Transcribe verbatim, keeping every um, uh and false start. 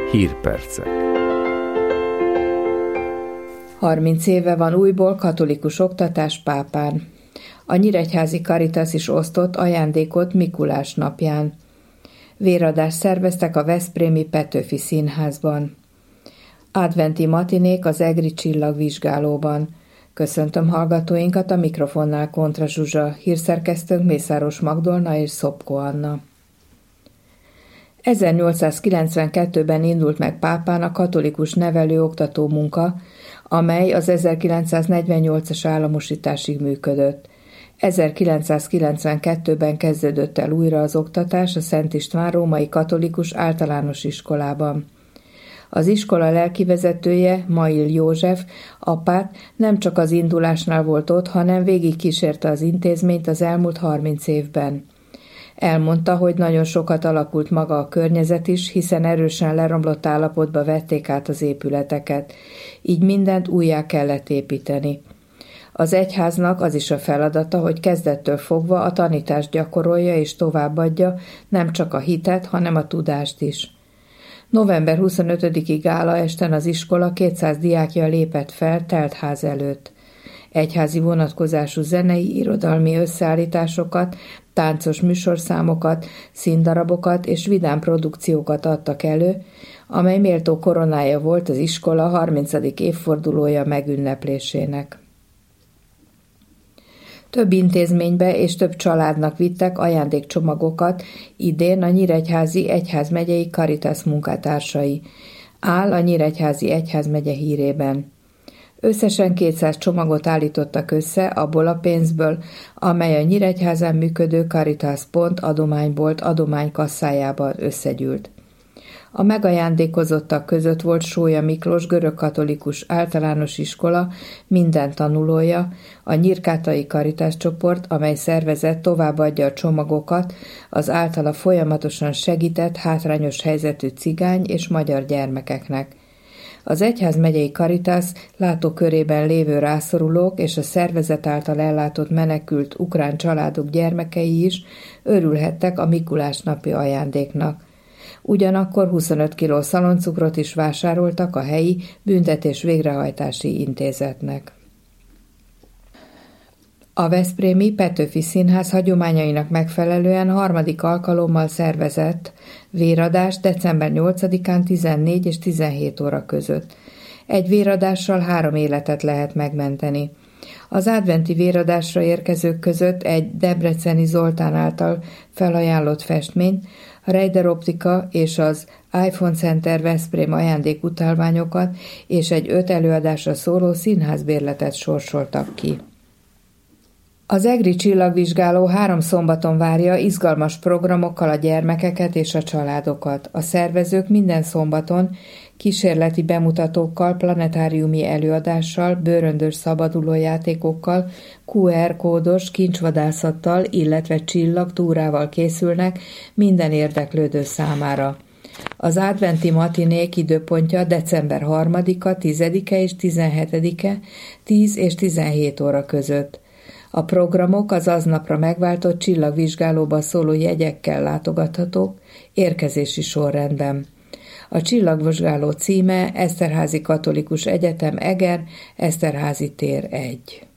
Hírpercek. harminc éve van újból katolikus oktatás Pápán. A nyíregyházi Caritas is osztott ajándékot Mikulás napján. Véradást szerveztek a veszprémi Petőfi Színházban. Adventi matinék az Egri Csillagvizsgálóban. Köszöntöm hallgatóinkat, a mikrofonnál Kontra Zsuzsa, hírszerkesztőnk Mészáros Magdolna és Szopko Anna. ezernyolcszázkilencvenkettőben indult meg Pápán a katolikus nevelő-oktató munka, amely az ezerkilencszáznegyvennyolcas államosításig működött. ezerkilencszázkilencvenkettőben kezdődött el újra az oktatás a Szent István Római Katolikus Általános Iskolában. Az iskola lelkivezetője, Mail József, apát nem csak az indulásnál volt ott, hanem végig kísérte az intézményt az elmúlt harminc évben. Elmondta, hogy nagyon sokat alakult maga a környezet is, hiszen erősen leromlott állapotba vették át az épületeket. Így mindent újjá kellett építeni. Az egyháznak az is a feladata, hogy kezdettől fogva a tanítást gyakorolja és továbbadja, nem csak a hitet, hanem a tudást is. november huszonötödiki gálaesten az iskola kétszáz diákja lépett fel teltház előtt. Egyházi vonatkozású zenei, irodalmi összeállításokat, táncos műsorszámokat, színdarabokat és vidám produkciókat adtak elő, amely méltó koronája volt az iskola harmincadik évfordulója megünneplésének. Több intézménybe és több családnak vittek ajándékcsomagokat idén a nyíregyházi egyházmegyei Caritas munkatársai. Áll a nyíregyházi egyházmegye hírében. Összesen kétszáz csomagot állítottak össze abból a pénzből, amely a Nyíregyházán működő Caritas Pont adománybolt adománykasszájában összegyűlt. A megajándékozottak között volt Sója Miklós görögkatolikus általános iskola minden tanulója, a Nyírkátai Caritas csoport, amely szervezet továbbadja a csomagokat az általa folyamatosan segített hátrányos helyzetű cigány és magyar gyermekeknek. Az egyházmegyei Caritas látókörében lévő rászorulók és a szervezet által ellátott menekült ukrán családok gyermekei is örülhettek a Mikulás napi ajándéknak. Ugyanakkor huszonöt kiló szaloncukrot is vásároltak a helyi büntetés végrehajtási intézetnek. A veszprémi Petőfi Színház hagyományainak megfelelően harmadik alkalommal szervezett véradás december nyolcadikán tizennégy és tizenhét óra között. Egy véradással három életet lehet megmenteni. Az adventi véradásra érkezők között egy Debreceni Zoltán által felajánlott festmény, a Reider Optika és az iPhone Center Veszprém ajándékutalványokat és egy öt előadásra szóló színházbérletet sorsoltak ki. Az Egri Csillagvizsgáló három szombaton várja izgalmas programokkal a gyermekeket és a családokat. A szervezők minden szombaton kísérleti bemutatókkal, planetáriumi előadással, bőröndös szabadulójátékokkal, kú er kódos kincsvadászattal, illetve csillagtúrával készülnek minden érdeklődő számára. Az adventi matinék időpontja december harmadika, tizedike és tizenhetedike tíz és tizenhét óra között. A programok az aznapra megváltott csillagvizsgálóba szóló jegyekkel látogathatók érkezési sorrendben. A csillagvizsgáló címe Eszterházi Katolikus Egyetem Eger, Eszterházi tér egy.